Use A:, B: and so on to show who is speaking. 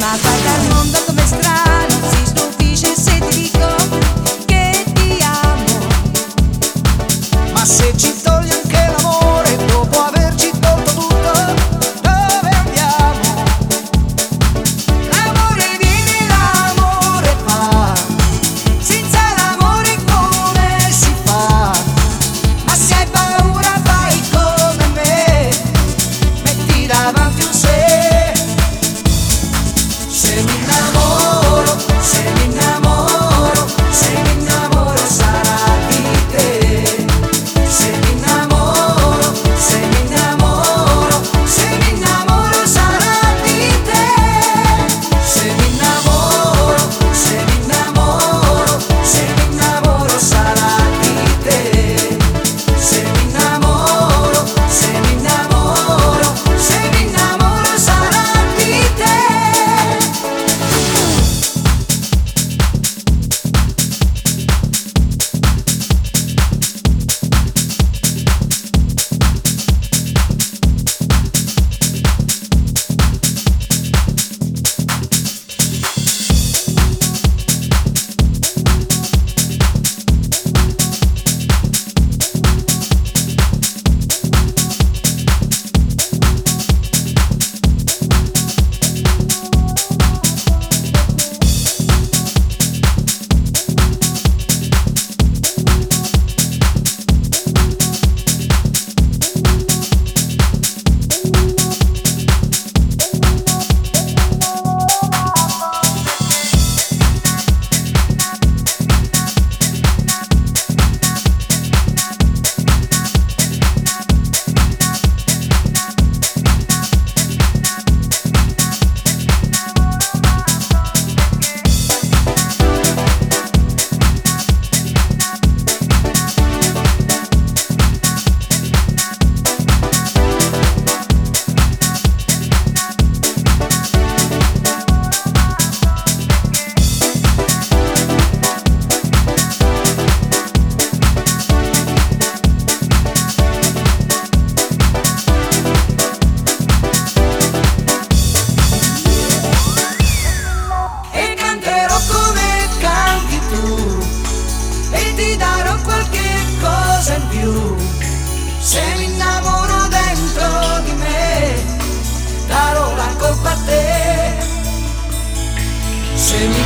A: Ma guarda il mondo come strano, si stupisce se ti dico che ti amo.
B: Ma se ci togli anche l'amore, dopo averci tolto tutto, dove andiamo?
A: L'amore viene, l'amore va, senza l'amore come si fa? Ma se hai paura fai come me, metti davanti un se. Se mi innamoro, se mi innamoro, se mi innamoro sarà di te. Se mi innamoro, se mi innamoro, se mi innamoro sarà di te. Se mi innamoro, se mi innamoro, se mi innamoro sarà di te. Se mi innamoro, se mi innamoro, se mi innamoro sarà di te. E canterò come canti tu, e ti darò qualche cosa in più. Se mi innamoro dentro di me, darò la colpa a te. Se mi